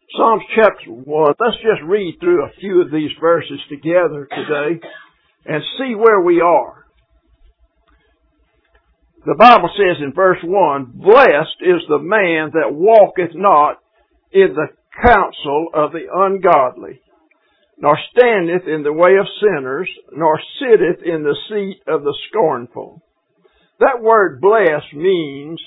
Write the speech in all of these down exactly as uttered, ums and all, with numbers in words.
Psalms chapter one. Let's just read through a few of these verses together today and see where we are. The Bible says in verse one, "Blessed is the man that walketh not in the counsel of the ungodly, nor standeth in the way of sinners, nor sitteth in the seat of the scornful." That word blessed means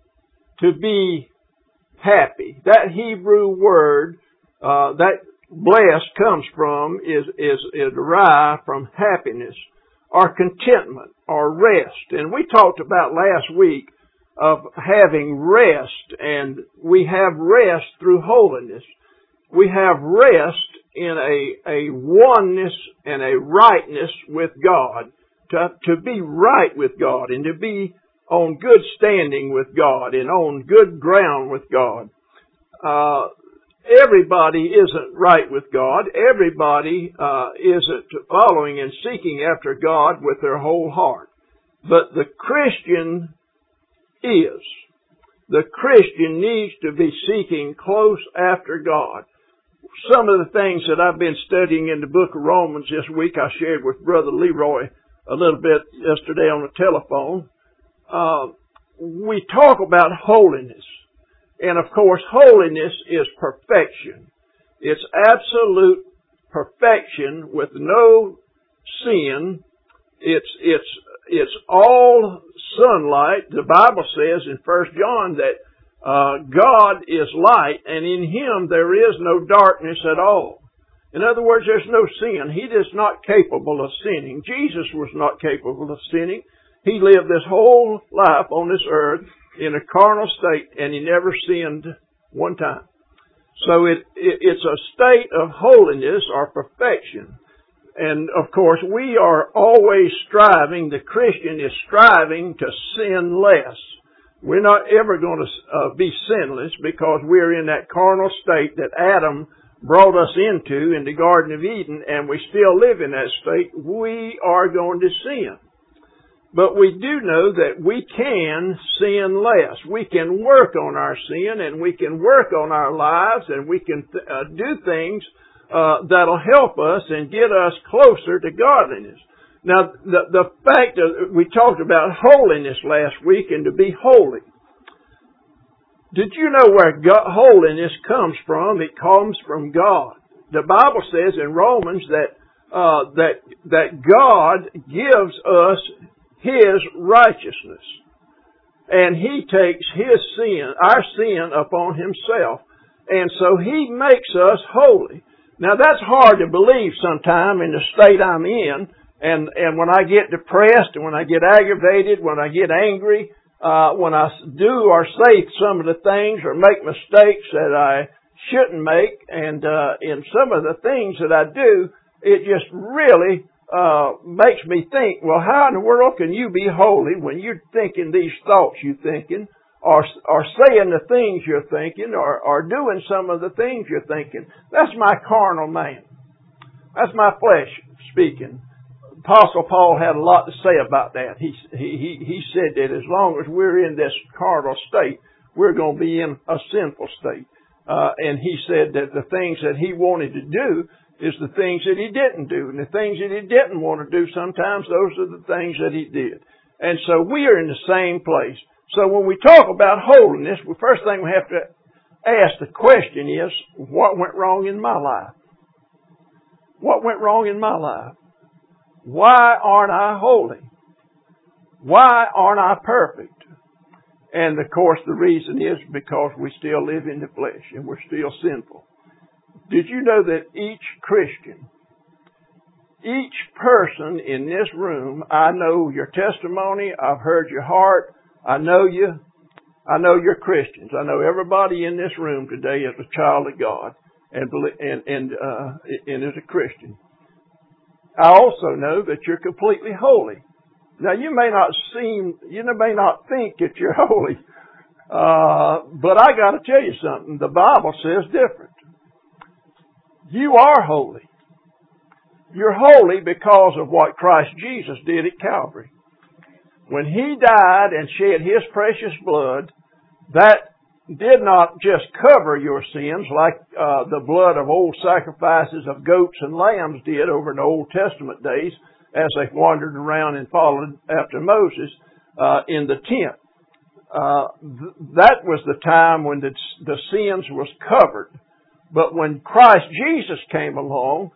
to be happy. That Hebrew word uh, that blessed comes from is, is, is derived from happiness or contentment or rest. And we talked about last week of having rest, and we have rest through holiness. We have rest in a, a oneness and a rightness with God, to, to be right with God and to be on good standing with God and on good ground with God. Uh, everybody isn't right with God. Everybody uh, isn't following and seeking after God with their whole heart. But the Christian is. The Christian needs to be seeking close after God. Some of the things that I've been studying in the book of Romans this week, I shared with Brother Leroy a little bit yesterday on the telephone. Uh, we talk about holiness. And of course, holiness is perfection. It's absolute perfection with no sin. It's, it's, it's all sunlight. The Bible says in First John that uh, God is light, and in Him there is no darkness at all. In other words, there's no sin. He is not capable of sinning. Jesus was not capable of sinning. He lived this whole life on this earth in a carnal state, and He never sinned one time. So it, it it's a state of holiness or perfection. And of course, we are always striving, the Christian is striving to sin less. We're not ever going to uh, be sinless, because we're in that carnal state that Adam brought us into in the Garden of Eden, and we still live in that state. We are going to sin. But we do know that we can sin less. We can work on our sin, and we can work on our lives, and we can uh, do things uh, that'll help us and get us closer to godliness. Now, the, the fact that we talked about holiness last week and to be holy. Did you know where God, holiness comes from? It comes from God. The Bible says in Romans that uh, that that God gives us His righteousness, and He takes His sin, our sin, upon Himself, and so He makes us holy. Now, that's hard to believe sometime in the state I'm in. And, and when I get depressed, and when I get aggravated, when I get angry, uh, when I do or say some of the things or make mistakes that I shouldn't make, and, uh, in some of the things that I do, it just really, uh, makes me think, well, how in the world can you be holy when you're thinking these thoughts you're thinking, or, or saying the things you're thinking, or, or doing some of the things you're thinking? That's my carnal man. That's my flesh speaking. Apostle Paul had a lot to say about that. He, he, he said that as long as we're in this carnal state, we're going to be in a sinful state. Uh, and he said that the things that he wanted to do is the things that he didn't do. And the things that he didn't want to do, sometimes those are the things that he did. And so we are in the same place. So when we talk about holiness, the first thing we have to ask the question is, what went wrong in my life? What went wrong in my life? Why aren't I holy? Why aren't I perfect? And of course the reason is because we still live in the flesh and we're still sinful. Did you know that each Christian, each person in this room, I know your testimony, I've heard your heart, I know you, I know you're Christians. I know everybody in this room today is a child of God and, and, and, uh, and is a Christian. I also know that you're completely holy. Now, you may not seem, you may not think that you're holy, uh, but I got to tell you something. The Bible says different. You are holy. You're holy because of what Christ Jesus did at Calvary. When He died and shed His precious blood, that did not just cover your sins like uh, the blood of old sacrifices of goats and lambs did over in the Old Testament days as they wandered around and followed after Moses uh, in the tent. Uh, th- that was the time when the, the sins was covered. But when Christ Jesus came along,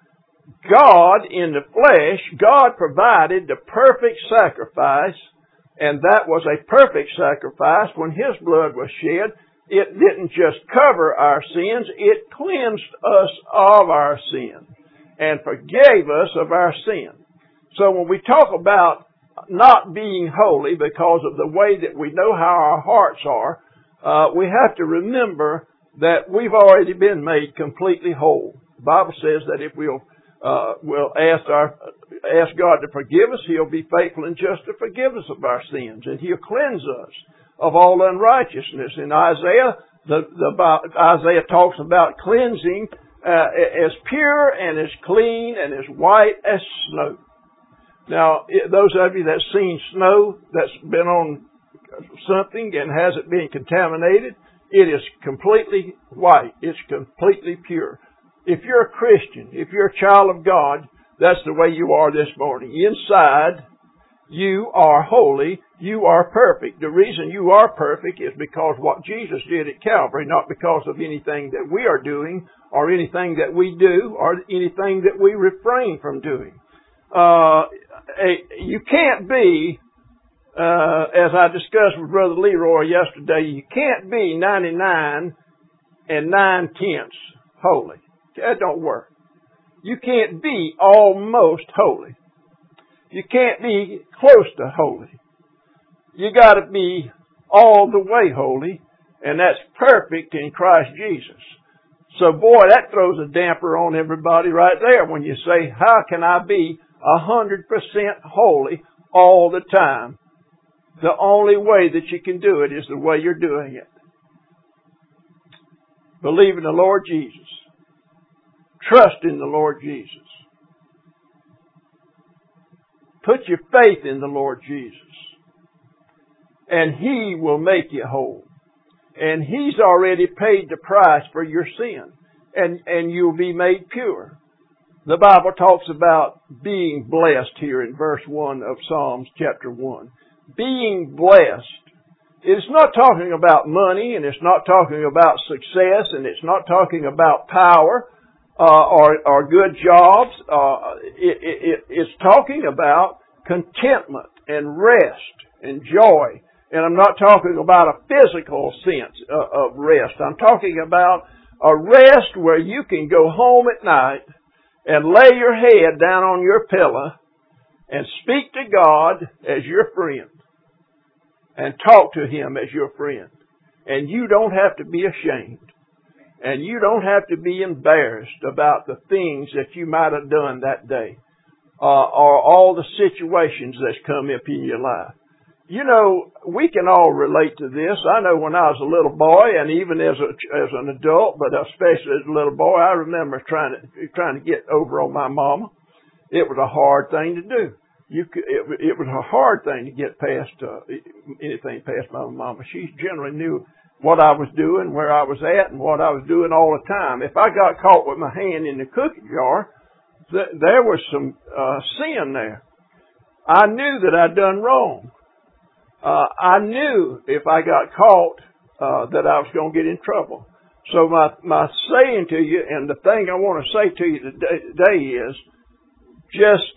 God in the flesh, God provided the perfect sacrifice, and that was a perfect sacrifice. When His blood was shed, it didn't just cover our sins, it cleansed us of our sin and forgave us of our sin. So when we talk about not being holy because of the way that we know how our hearts are, uh, we have to remember that we've already been made completely whole. The Bible says that if we'll, uh, we'll ask our, ask God to forgive us, He'll be faithful and just to forgive us of our sins, and He'll cleanse us of all unrighteousness. In Isaiah, the, the Isaiah talks about cleansing uh, as pure and as clean and as white as snow. Now, those of you that's seen snow that's been on something and hasn't been contaminated, it is completely white. It's completely pure. If you're a Christian, if you're a child of God, that's the way you are this morning. Inside, you are holy. You are perfect. The reason you are perfect is because what Jesus did at Calvary, not because of anything that we are doing or anything that we do or anything that we refrain from doing. Uh, you can't be, uh, as I discussed with Brother Leroy yesterday, you can't be ninety-nine and nine tenths holy. That don't work. You can't be almost holy. You can't be close to holy. You got to be all the way holy, and that's perfect in Christ Jesus. So boy, that throws a damper on everybody right there when you say, how can I be a hundred percent holy all the time? The only way that you can do it is the way you're doing it. Believe in the Lord Jesus. Trust in the Lord Jesus. Put your faith in the Lord Jesus. And He will make you whole. And He's already paid the price for your sin. And, and you'll be made pure. The Bible talks about being blessed here in verse one of Psalms chapter one. Being blessed. It's not talking about money, and it's not talking about success, and it's not talking about power uh, or, or good jobs. Uh, it, it, it's talking about contentment and rest and joy. And I'm not talking about a physical sense of rest. I'm talking about a rest where you can go home at night and lay your head down on your pillow and speak to God as your friend and talk to Him as your friend. And you don't have to be ashamed. And you don't have to be embarrassed about the things that you might have done that day uh, or all the situations that's come up in your life. You know, we can all relate to this. I know when I was a little boy, and even as a, as an adult, but especially as a little boy, I remember trying to trying to get over on my mama. It was a hard thing to do. You could, it, it was a hard thing to get past uh, anything past my mama. She generally knew what I was doing, where I was at, and what I was doing all the time. If I got caught with my hand in the cookie jar, th- there was some uh, sin there. I knew that I'd done wrong. Uh, I knew if I got caught uh, that I was going to get in trouble. So my, my saying to you, and the thing I want to say to you today, today is just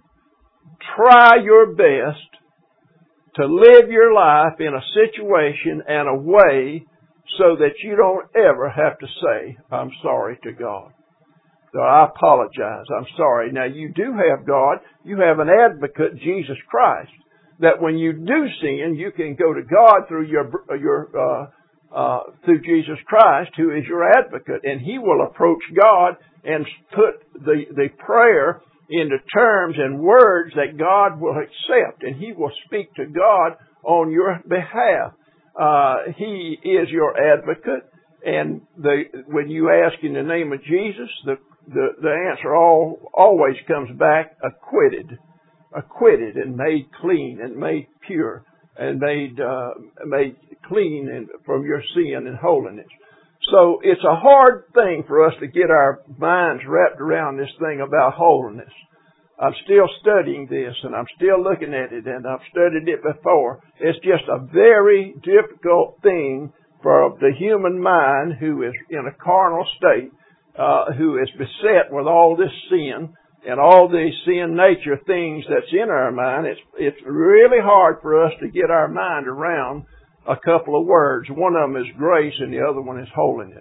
try your best to live your life in a situation and a way so that you don't ever have to say, I'm sorry to God. So I apologize. I'm sorry. Now you do have God. You have an advocate, Jesus Christ. That when you do sin, you can go to God through your your uh, uh, through Jesus Christ, who is your advocate, and He will approach God and put the the prayer into terms and words that God will accept, and He will speak to God on your behalf. Uh, he is your advocate, and the when you ask in the name of Jesus, the the, the answer all always comes back acquitted. Acquitted and made clean and made pure. and made uh, made clean and, from your sin and holiness. So it's a hard thing for us to get our minds wrapped around this thing about holiness. I'm still studying this, and I'm still looking at it, and I've studied it before. It's just a very difficult thing for the human mind who is in a carnal state, uh, who is beset with all this sin and all these sin nature things that's in our mind. It's, it's really hard for us to get our mind around a couple of words. One of them is grace, and the other one is holiness.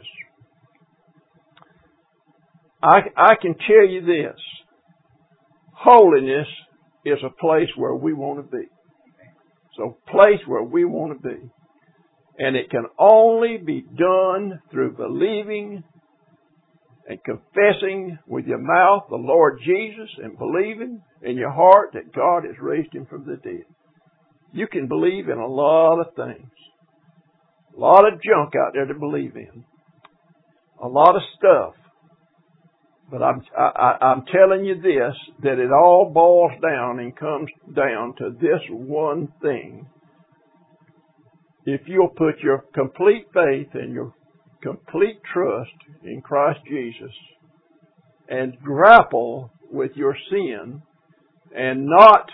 I, I can tell you this. Holiness is a place where we want to be. It's a place where we want to be. And it can only be done through believing and confessing with your mouth the Lord Jesus and believing in your heart that God has raised Him from the dead. You can believe in a lot of things. A lot of junk out there to believe in. A lot of stuff. But I'm, I, I'm telling you this, that it all boils down and comes down to this one thing. If you'll put your complete faith and your complete trust in Christ Jesus and grapple with your sin and not,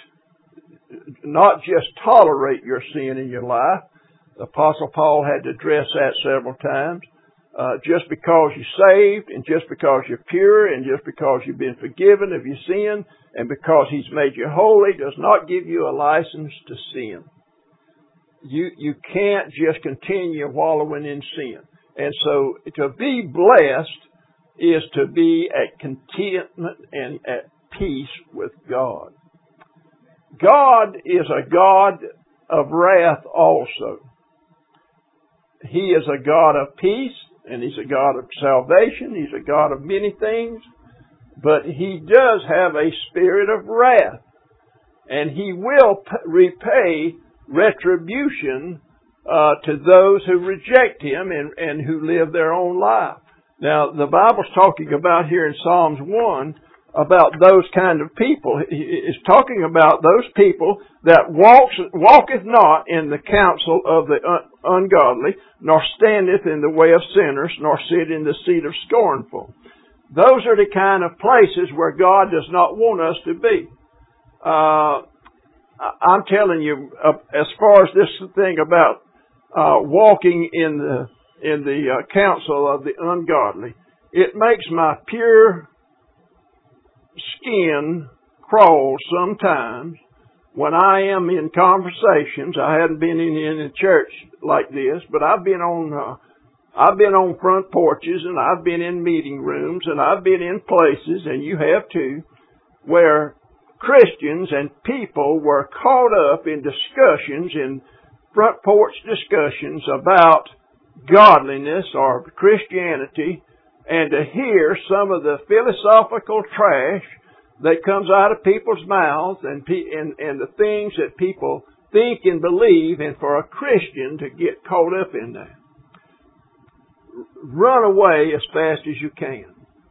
not just tolerate your sin in your life. The Apostle Paul had to address that several times. Uh, just because you're saved, and just because you're pure, and just because you've been forgiven of your sin, and because He's made you holy, does not give you a license to sin. You you can't just continue wallowing in sin. And so to be blessed is to be at contentment and at peace with God. God is a God of wrath also. He is a God of peace. And He's a God of salvation. He's a God of many things. But He does have a spirit of wrath. And He will p- repay retribution uh, to those who reject Him and, and who live their own life. Now, the Bible's talking about here in Psalms one about those kind of people. It's talking about those people that walks, walketh not in the counsel of the un- ungodly, nor standeth in the way of sinners, nor sit in the seat of scornful. Those are the kind of places where God does not want us to be. Uh, I'm telling you, uh, as far as this thing about uh, walking in the in the uh, counsel of the ungodly, it makes my pure skin crawl sometimes when I am in conversations. I hadn't been in, in a church like this, but I've been on uh, I've been on front porches, and I've been in meeting rooms, and I've been in places, and you have too, where Christians and people were caught up in discussions, in front porch discussions about godliness or Christianity, and to hear some of the philosophical trash that comes out of people's mouths and, and, and the things that people think and believe, and for a Christian to get caught up in that. Run away as fast as you can.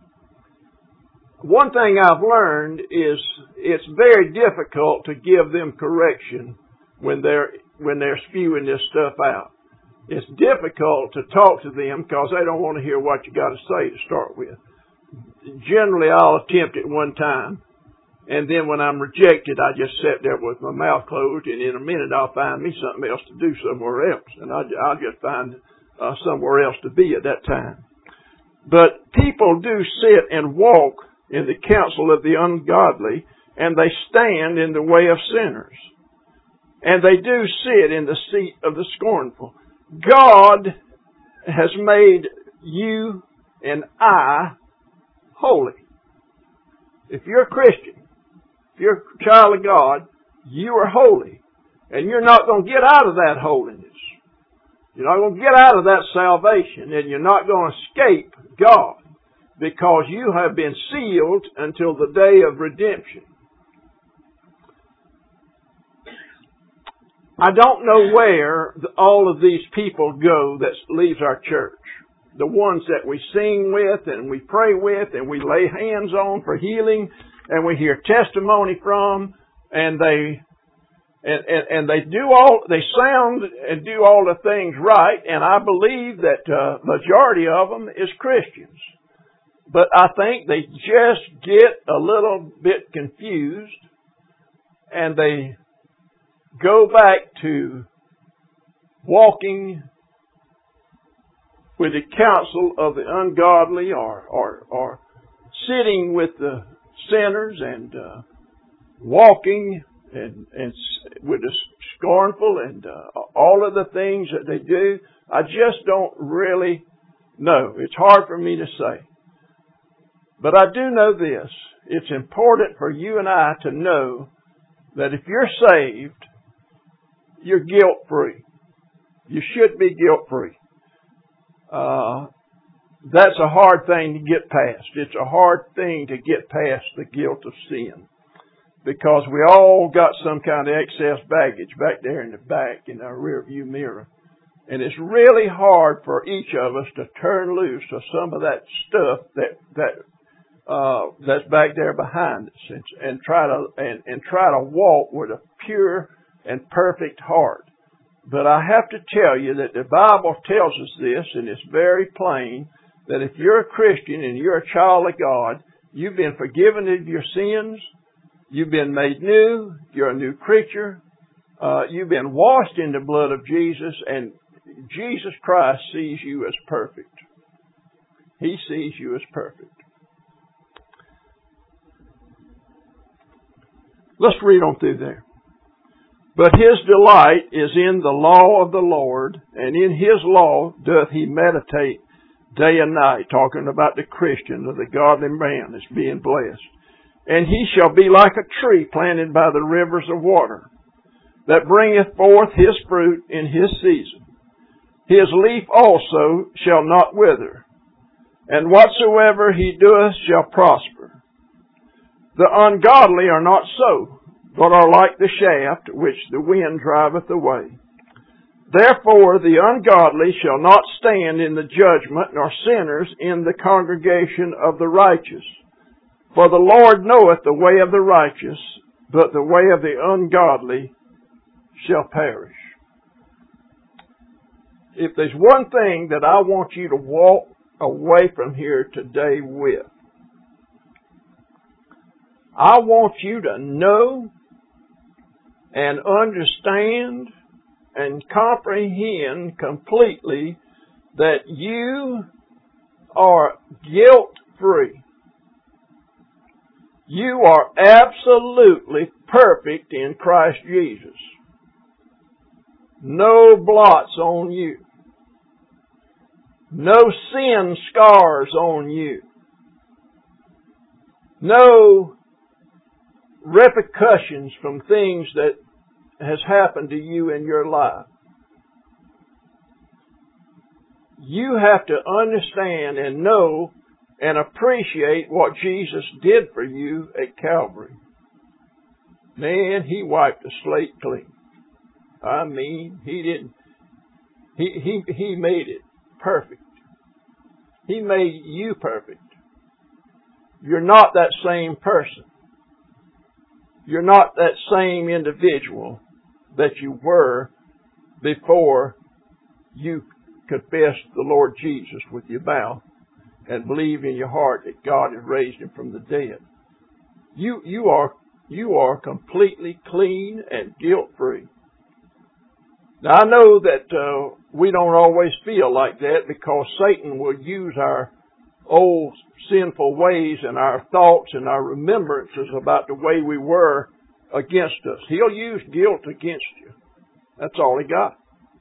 One thing I've learned is it's very difficult to give them correction when they're, when they're spewing this stuff out. It's difficult to talk to them because they don't want to hear what you got to say to start with. Generally, I'll attempt it one time, and then when I'm rejected, I just sit there with my mouth closed, and in a minute I'll find me something else to do somewhere else, and I'll, I'll just find uh, somewhere else to be at that time. But people do sit and walk in the counsel of the ungodly, and they stand in the way of sinners, and they do sit in the seat of the scornful. God has made you and I holy. If you're a Christian, if you're a child of God, you are holy. And you're not going to get out of that holiness. You're not going to get out of that salvation, and you're not going to escape God, because you have been sealed until the day of redemption. I don't know where all of these people go that leaves our church. The ones that we sing with and we pray with and we lay hands on for healing and we hear testimony from, and they And, and, and they do all, they sound and do all the things right, and I believe that uh, majority of them is Christians. But I think they just get a little bit confused, and they go back to walking with the counsel of the ungodly, or or, or sitting with the sinners, and uh, walking and, and with the scornful, and uh, all of the things that they do. I just don't really know. It's hard for me to say. But I do know this. It's important for you and I to know that if you're saved, you're guilt-free. You should be guilt-free. Uh, that's a hard thing to get past. It's a hard thing to get past the guilt of sin. Because we all got some kind of excess baggage back there in the back in our rear view mirror. And it's really hard for each of us to turn loose of some of that stuff that, that, uh, that's back there behind us, and, and try to, and, and try to walk with a pure and perfect heart. But I have to tell you that the Bible tells us this, and it's very plain, that if you're a Christian and you're a child of God, you've been forgiven of your sins, you've been made new, you're a new creature, uh, you've been washed in the blood of Jesus, and Jesus Christ sees you as perfect. He sees you as perfect. Let's read on through there. But his delight is in the law of the Lord, and in his law doth he meditate day and night, talking about the Christian or the godly man that's being blessed. And he shall be like a tree planted by the rivers of water, that bringeth forth his fruit in his season. His leaf also shall not wither, and whatsoever he doeth shall prosper. The ungodly are not so, but are like the shaft which the wind driveth away. Therefore the ungodly shall not stand in the judgment, nor sinners in the congregation of the righteous. For the Lord knoweth the way of the righteous, but the way of the ungodly shall perish. If there's one thing that I want you to walk away from here today with, I want you to know and understand and comprehend completely that you are guilt-free. You are absolutely perfect in Christ Jesus. No blots on you. No sin scars on you. No repercussions from things that has happened to you in your life. You have to understand and know and appreciate what Jesus did for you at Calvary. Man, he wiped the slate clean. I mean, he didn't, he, he, he made it perfect. He made you perfect. You're not that same person. You're not that same individual that you were before you confessed the Lord Jesus with your mouth and believe in your heart that God has raised him from the dead. You, you are, you are completely clean and guilt-free. Now, I know that uh, we don't always feel like that, because Satan will use our old sinful ways and our thoughts and our remembrances about the way we were against us. He'll use guilt against you. That's all he got.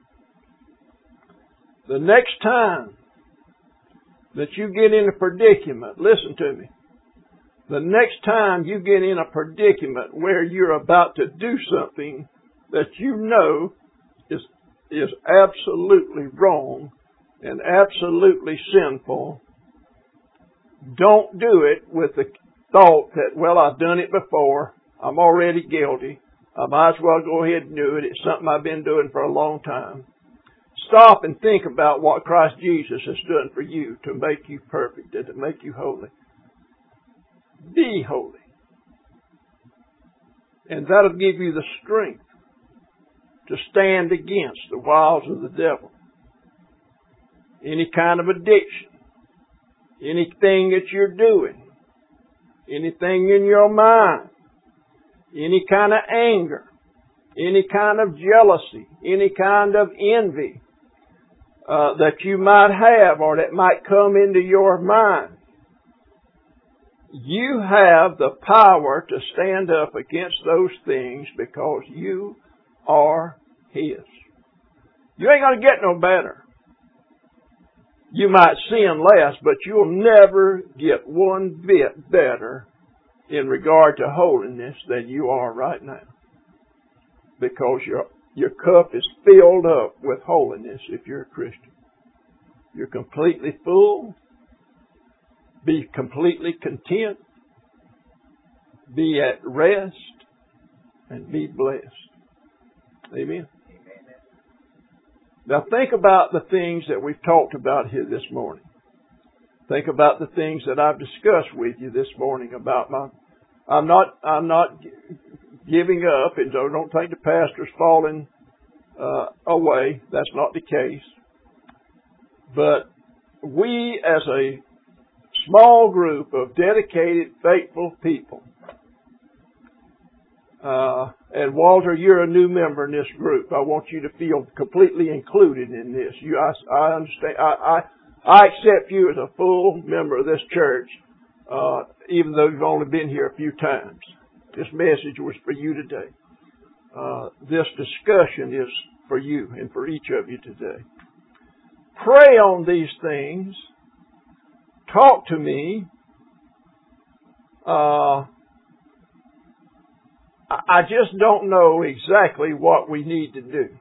The next time that you get in a predicament, listen to me. The next time you get in a predicament where you're about to do something that you know is, is absolutely wrong and absolutely sinful, don't do it with the thought that, well, I've done it before. I'm already guilty. I might as well go ahead and do it. It's something I've been doing for a long time. Stop and think about what Christ Jesus has done for you to make you perfect and to make you holy. Be holy. And that'll give you the strength to stand against the wiles of the devil. Any kind of addiction, anything that you're doing, anything in your mind, any kind of anger, any kind of jealousy, any kind of envy uh, that you might have or that might come into your mind. You have the power to stand up against those things because you are His. You ain't going to get no better. You might sin less, but you'll never get one bit better in regard to holiness than you are right now. Because your, your cup is filled up with holiness if you're a Christian. You're completely full. Be completely content. Be at rest. And be blessed. Amen. Now think about the things that we've talked about here this morning. Think about the things that I've discussed with you this morning about my... I'm not, I'm not giving up, and so don't think the pastor's falling uh, away. That's not the case. But we as a small group of dedicated, faithful people, uh, and Walter, you're a new member in this group. I want you to feel completely included in this. You, I, I understand. I, I, I accept you as a full member of this church, uh, even though you've only been here a few times. This message was for you today. Uh, this discussion is for you and for each of you today. Pray on these things. Talk to me. Uh, I just don't know exactly what we need to do.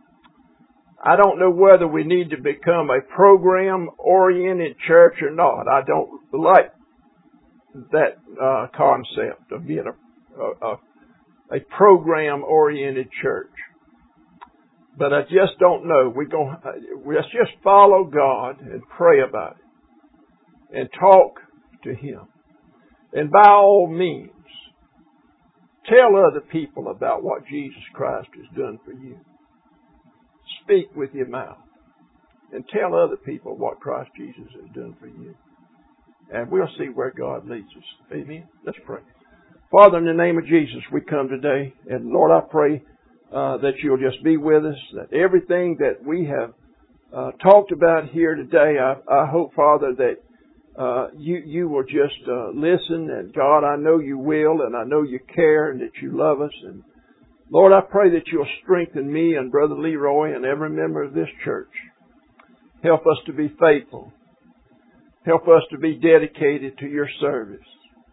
I don't know whether we need to become a program-oriented church or not. I don't like that uh, concept of being a, a, a program-oriented church. But I just don't know. We're going, let's just follow God and pray about it and talk to Him. And by all means, tell other people about what Jesus Christ has done for you. Speak with your mouth and tell other people what Christ Jesus has done for you. And we'll see where God leads us. Amen. Let's pray. Father, in the name of Jesus, we come today. And Lord, I pray uh, that you'll just be with us, that everything that we have uh, talked about here today, I, I hope, Father, that Uh, you, you will just, uh, listen, and God, I know you will, and I know you care, and that you love us, and Lord, I pray that you'll strengthen me and Brother Leroy and every member of this church. Help us to be faithful. Help us to be dedicated to your service.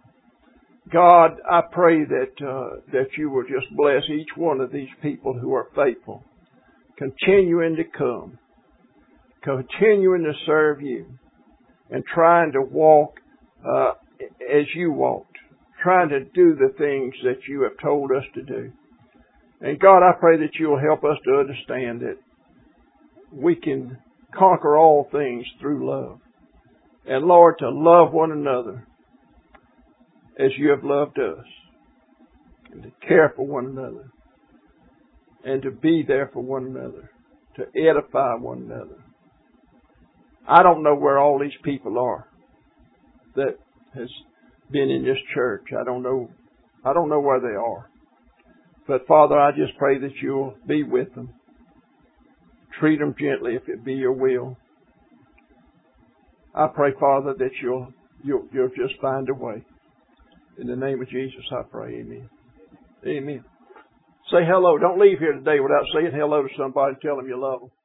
God, I pray that, uh, that you will just bless each one of these people who are faithful, continuing to come, continuing to serve you, and trying to walk uh, as you walked, trying to do the things that you have told us to do. And God, I pray that you'll help us to understand that we can conquer all things through love. And Lord, to love one another as you have loved us, and to care for one another, and to be there for one another, to edify one another. I don't know where all these people are that has been in this church. I don't know. I don't know where they are. But Father, I just pray that you'll be with them. Treat them gently if it be your will. I pray, Father, that you'll, you'll, you'll just find a way. In the name of Jesus, I pray. Amen. Amen. Say hello. Don't leave here today without saying hello to somebody and tell them you love them.